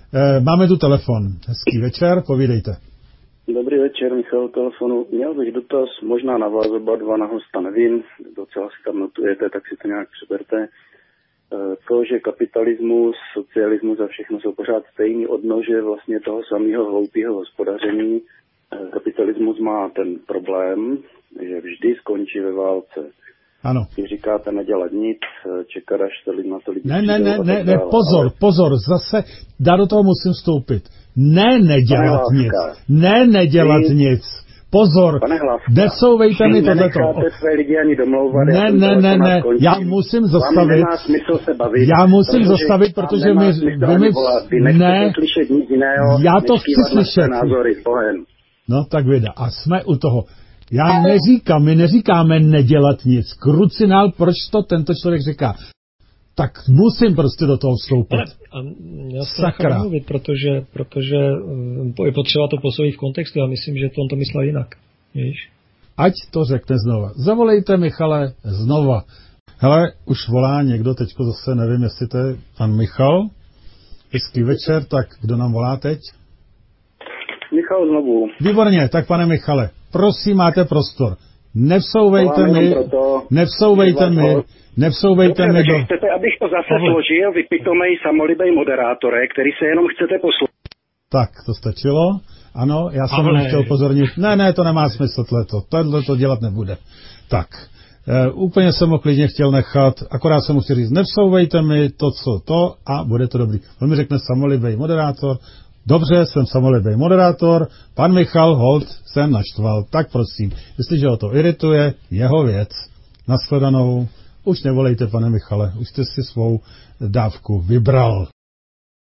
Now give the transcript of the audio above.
Máme tu telefon. Hezký večer, povídejte. Dobrý večer, Michal, telefonu. Měl bych dotaz, možná na vás oba dva, na hosta nevím, docela si tam notujete, tak si to nějak přeberte. To, že kapitalismus, socialismus a všechno jsou pořád stejný odnože vlastně toho samého hloupého hospodaření. Kapitalismus má ten problém, že vždy skončí ve válce. Ano. Když říkáte nedělat nic, čekat, až se na to lidi Ne, pozor, zase, do toho musím vstoupit. Nedělat nic. Nedělat nic. Pozor, nesouvejte mi tohleto. Své lidi ani domlouvat. Ne, já musím zastavit. Já musím zastavit, protože ne, já to chci slyšet. No tak věda, a jsme u toho. My neříkáme nedělat nic. Krucinál, proč to tento člověk říká? Tak musím prostě do toho vstoupit. Já se nechám mluvit, protože je potřeba to posoudit v kontextu a myslím, že on to myslel jinak. Víš? Ať to řekne znova. Zavolejte, Michale, znova. Hele, už volá někdo, teďko zase nevím, jestli to je pan Michal. Hezký večer, tak kdo nám volá teď? Michal znovu. Výborně, tak pane Michale, prosím, máte prostor. Nevsouvejte mi do... Chcete, abych to zase složil, vy pitomej samolibej moderátore, který se jenom chcete poslouchat. Tak, to stačilo. Ano, já jsem jenom chtěl upozornit. Ne, to nemá smysl tohle to dělat nebude. Tak, úplně jsem ho klidně chtěl nechat, akorát jsem mu chtěl říct, nevsouvejte mi to a bude to dobrý. On mi řekne samolibej moderátor. Dobře, jsem samolibej moderátor, pan Michal Holt jsem naštval, tak prosím, jestliže ho to irituje, jeho věc. Nashledanou, už nevolejte, pane Michale, už jste si svou dávku vybral.